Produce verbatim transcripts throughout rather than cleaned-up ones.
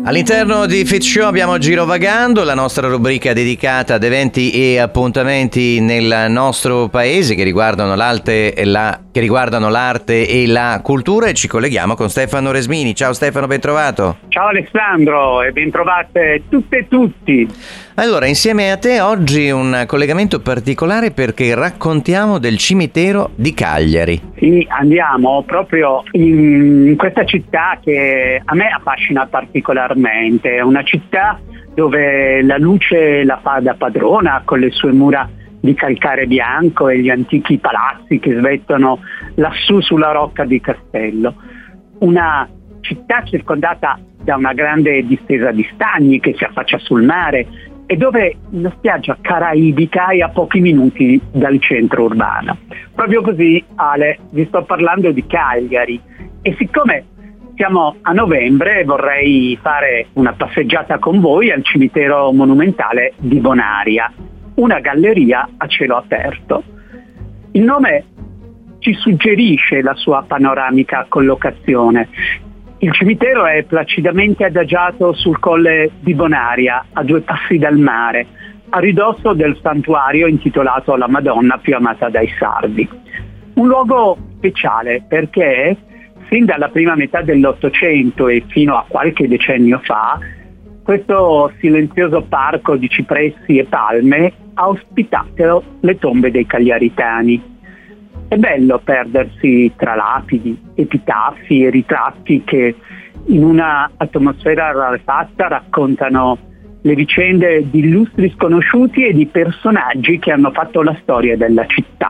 All'interno di Fitz Show abbiamo Girovagando, la nostra rubrica dedicata ad eventi e appuntamenti nel nostro paese che riguardano l'arte e la che riguardano l'arte e la cultura, e ci colleghiamo con Stefano Resmini. Ciao Stefano, ben trovato. Ciao Alessandro e ben trovate tutte e tutti. Allora, insieme a te oggi un collegamento particolare perché raccontiamo del cimitero di Cagliari. Sì, andiamo proprio in questa città che a me affascina particolarmente. È una città dove la luce la fa da padrona, con le sue mura di calcare bianco e gli antichi palazzi che svettano lassù sulla rocca di Castello. Una città circondata da una grande distesa di stagni che si affaccia sul mare e dove una spiaggia caraibica è a pochi minuti dal centro urbano. Proprio così, Ale, vi sto parlando di Cagliari, e siccome siamo a novembre vorrei fare una passeggiata con voi al cimitero monumentale di Bonaria, una galleria a cielo aperto. Il nome ci suggerisce la sua panoramica collocazione. Il cimitero è placidamente adagiato sul colle di Bonaria, a due passi dal mare, a ridosso del santuario intitolato alla Madonna più amata dai sardi. Un luogo speciale perché sin dalla prima metà dell'Ottocento e fino a qualche decennio fa, questo silenzioso parco di cipressi e palme ha ospitato le tombe dei cagliaritani. È bello perdersi tra lapidi, epitafi e ritratti che in una atmosfera rarefatta raccontano le vicende di illustri sconosciuti e di personaggi che hanno fatto la storia della città.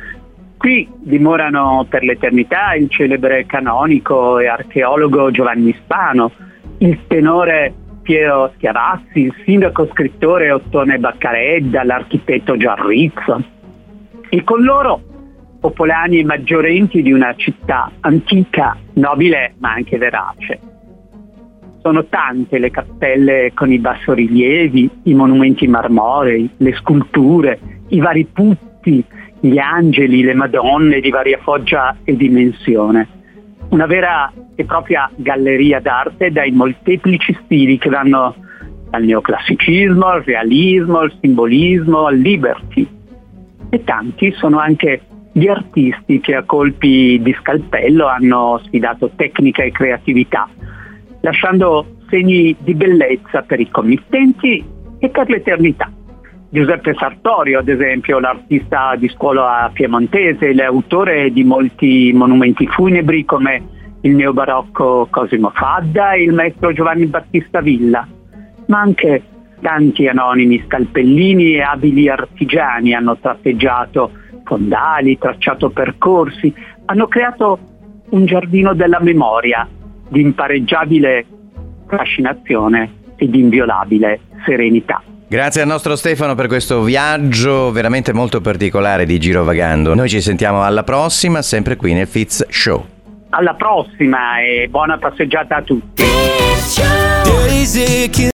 Qui dimorano per l'eternità il celebre canonico e archeologo Giovanni Spano, il tenore Piero Schiavazzi, il sindaco scrittore Ottone Baccaredda, l'architetto Giarrizzo. E con loro popolani e maggiorenti di una città antica, nobile ma anche verace. Sono tante le cappelle con i bassorilievi, i monumenti marmorei, le sculture, i vari putti, gli angeli, le madonne di varia foggia e dimensione. Una vera e propria galleria d'arte dai molteplici stili che vanno dal neoclassicismo al realismo, al simbolismo, al liberty. E tanti sono anche gli artisti che a colpi di scalpello hanno sfidato tecnica e creatività, lasciando segni di bellezza per i committenti e per l'eternità. Giuseppe Sartorio, ad esempio, l'artista di scuola piemontese, l'autore di molti monumenti funebri come il neobarocco Cosimo Fadda e il maestro Giovanni Battista Villa, ma anche tanti anonimi scalpellini e abili artigiani hanno tratteggiato fondali, tracciato percorsi, hanno creato un giardino della memoria di impareggiabile fascinazione e di inviolabile serenità. Grazie al nostro Stefano per questo viaggio veramente molto particolare di Girovagando. Noi ci sentiamo alla prossima, sempre qui nel Fitz Show. Alla prossima e buona passeggiata a tutti.